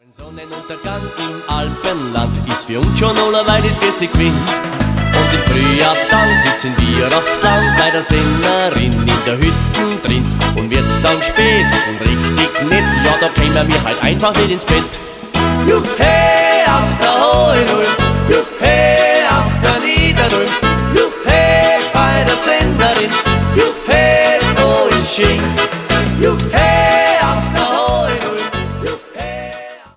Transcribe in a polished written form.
Sonnenuntergang im Alpenland ist für uns schon allerweil das Gäste Quinn. Und im Frühjahr dann sitzen wir oft dann bei der Sennerin in der Hütte drin. Und wird's dann spät und richtig nett, ja da kämen wir halt einfach nicht ins Bett. Juchhe auf der Hohe Null, Juchhe auf der Niedernulm.